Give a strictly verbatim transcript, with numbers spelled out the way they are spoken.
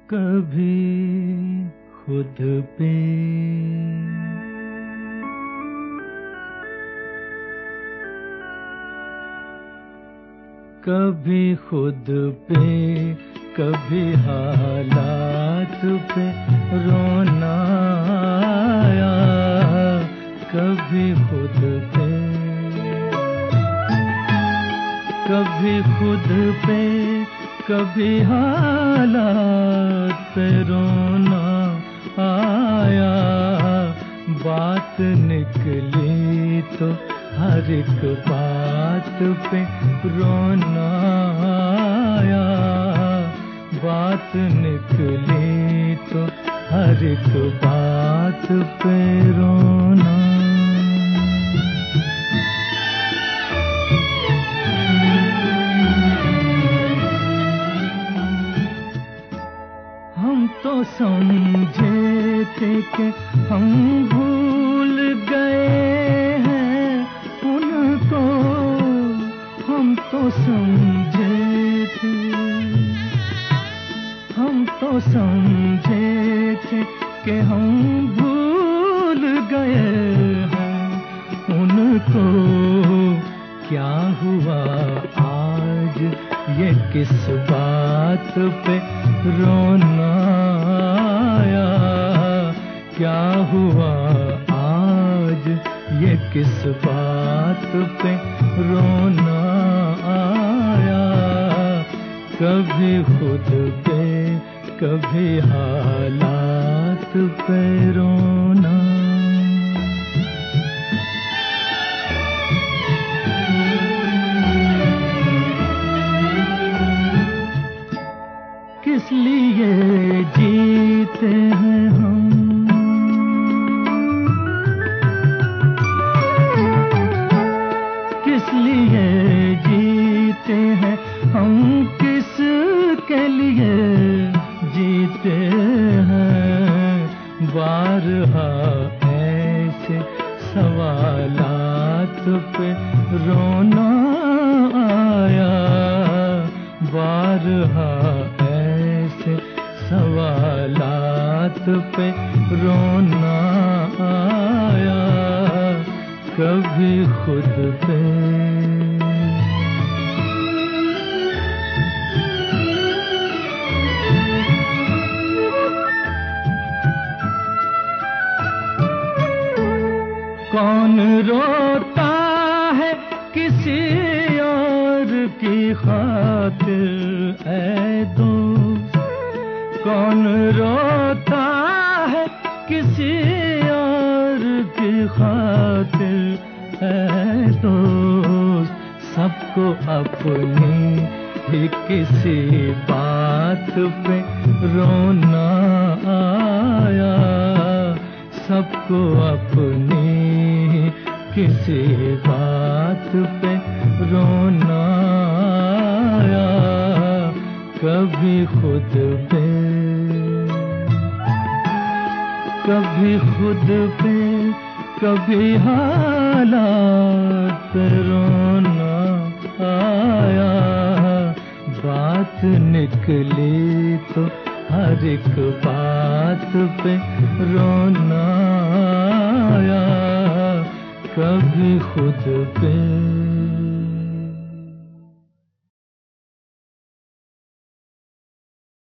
कभी खुद पे कभी खुद पे कभी हालात पे रोना आया, कभी खुद पे कभी खुद पे कभी हालात पे रोना आया। बात निकली तो हर एक बात पे रोना आया। बात निकली तो हर एक बात पे रोना। हम तो समझे थे कि हम भूल गए हैं उनको, हम तो समझे थे हम तो समझे थे कि हम भूल गए हैं उनको। क्या हुआ आज ये किस बात पे रोना आया? क्या हुआ आज ये किस बात पे रोना आया? कभी खुद पे कभी हालात पे रोना। किस लिए जीते हैं हम, किस लिए जीते हैं हम, किस के लिए जीते हैं? बारहा ऐसे सवालात पे रोना आया। बारहा ऐसे सवालात पे रोना आया। कभी खुद पे कौन रोता है किसी और की खातिर ऐ दोस्त? कौन रोता है किसी और की खातिर ऐ दोस्त? सबको अपनी ही किसी बात पे रोना आया। सबको अपनी किसी बात पे रोना आया। कभी खुद पे कभी खुद पे कभी हालात पे रोना आया। बात निकली तो हर एक बात पे रोना आया। कभी खुद पे